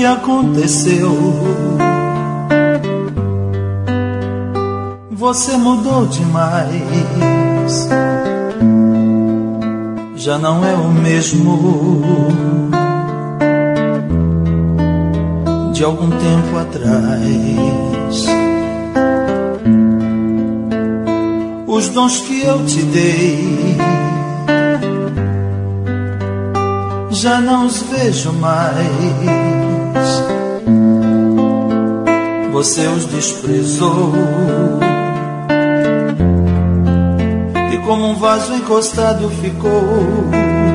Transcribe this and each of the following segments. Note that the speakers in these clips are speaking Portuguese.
que aconteceu? Você mudou demais, já não é o mesmo de algum tempo atrás. Os dons que eu te dei já não os vejo mais. Você os desprezou e como um vaso encostado ficou.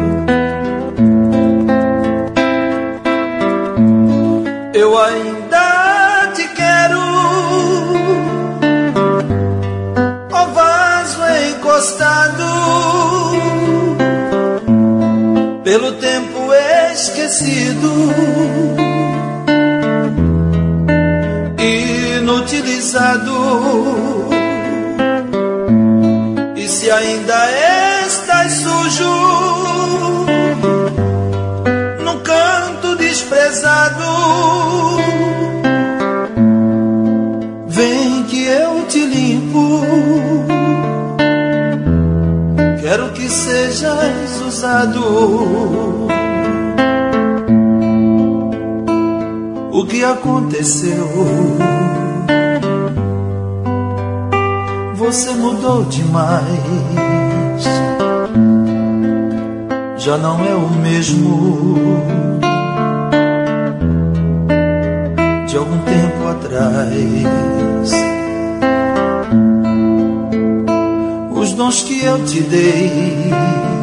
Eu ainda te quero, ó vaso encostado, pelo tempo esquecido, inutilizado. E se ainda estás sujo, num canto desprezado, vem que eu te limpo. Quero que sejas usado. O que aconteceu? Você mudou demais, já não é o mesmo de algum tempo atrás. Os dons que eu te dei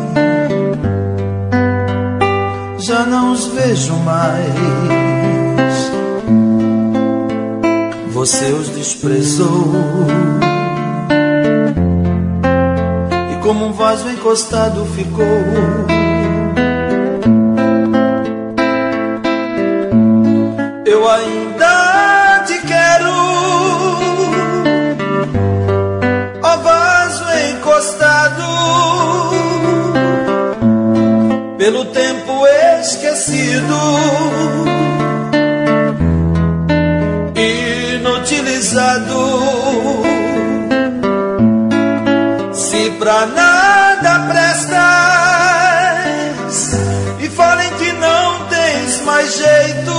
já não os vejo mais. Você os desprezou e como um vaso encostado ficou. Eu ainda te quero, ó vaso encostado, pelo tempo esquecido, inutilizado. Se pra nada prestas e falem que não tens mais jeito,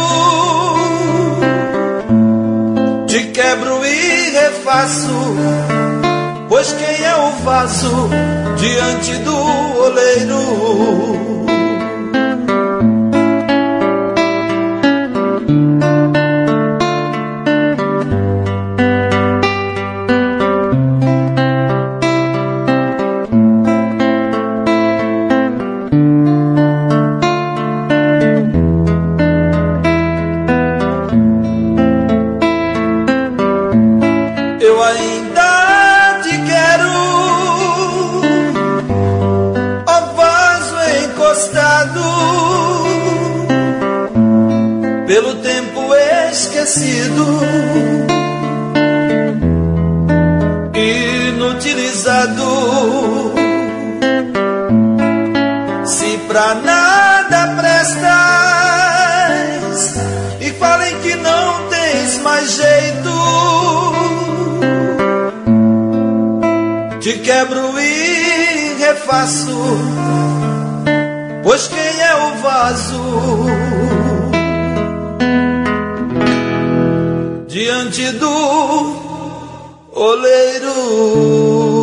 te quebro e refaço, pois quem é o vaso diante do oleiro? Pelo tempo esquecido, inutilizado. Se pra nada prestas e falem que não tens mais jeito, te quebro e refaço, pois quem é o vaso diante do oleiro?